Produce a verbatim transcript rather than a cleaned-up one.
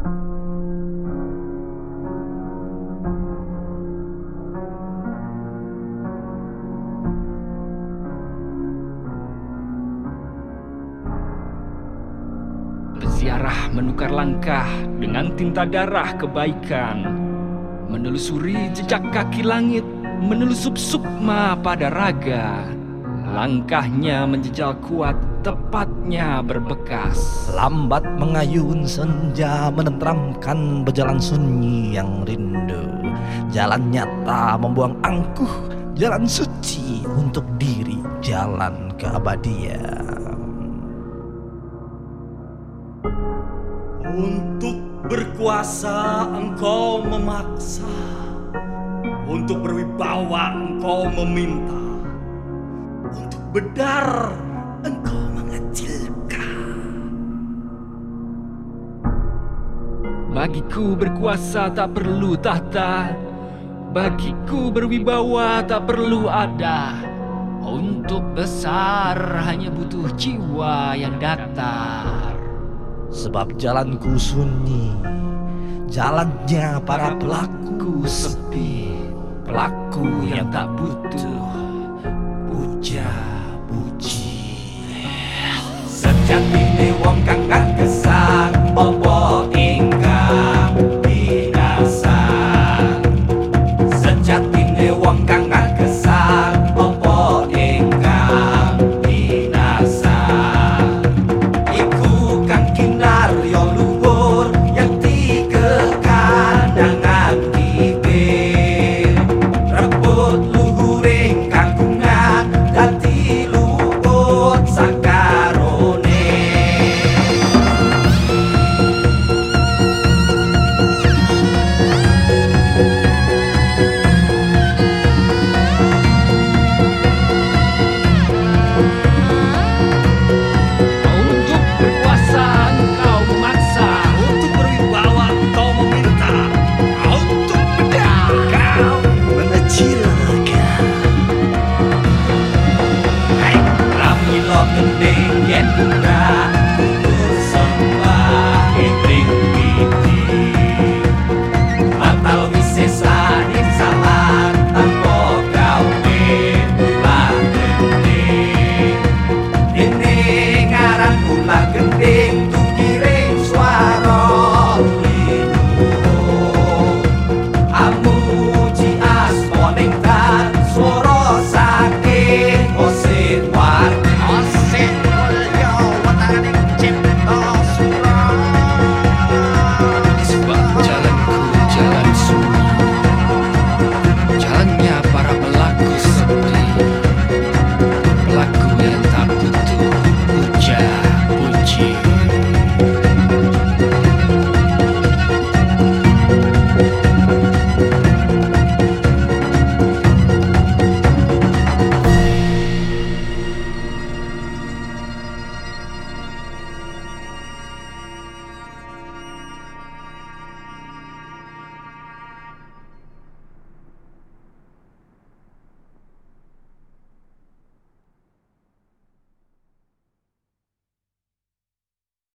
Berziarah menukar langkah dengan tinta darah kebaikan, menelusuri jejak kaki langit, menelusup sukma pada raga. Langkahnya menjejal kuat, tepatnya berbekas. Lambat mengayun senja menenteramkan berjalan sunyi yang rindu. Jalan nyata membuang angkuh, jalan suci untuk diri, jalan keabadian. Untuk berkuasa engkau memaksa, untuk berwibawa engkau meminta, untuk bedar engkau mengecilkan. Bagiku berkuasa tak perlu tahta, bagiku berwibawa tak perlu ada. Untuk besar hanya butuh jiwa yang datar. Sebab jalanku sunyi, jalannya para pelaku sepi, pelaku yang tak butuh puja-puji. Sejatine wong kang gesang apa ingkang binasa. Sejatine wong kang gesang apa ingkang binasa. Iku kang kinarya luhur yang dikekandangan bibir. Rebut luhuring kagungan dadi luhur sakarone. Untuk berkuasa engkau memaksa, Untuk berwibawa engkau meminta, untuk bedar kau Mengecilkan Ramilo gending yen buka tutur sembah ebring piti. Batal wisesa ing salah tanpa gawe ulah gending. Ini ngaran ulah gending